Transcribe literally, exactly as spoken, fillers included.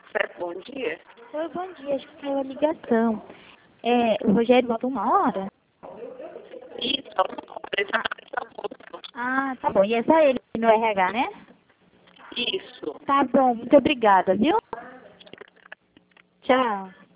Certo, bom dia. Oi, bom dia, acho que saiu a ligação. É, o Rogério volta uma hora? Isso, exato. Ah, tá bom. E é só ele no R H, né? Isso. Tá bom, muito obrigada, viu? Tchau.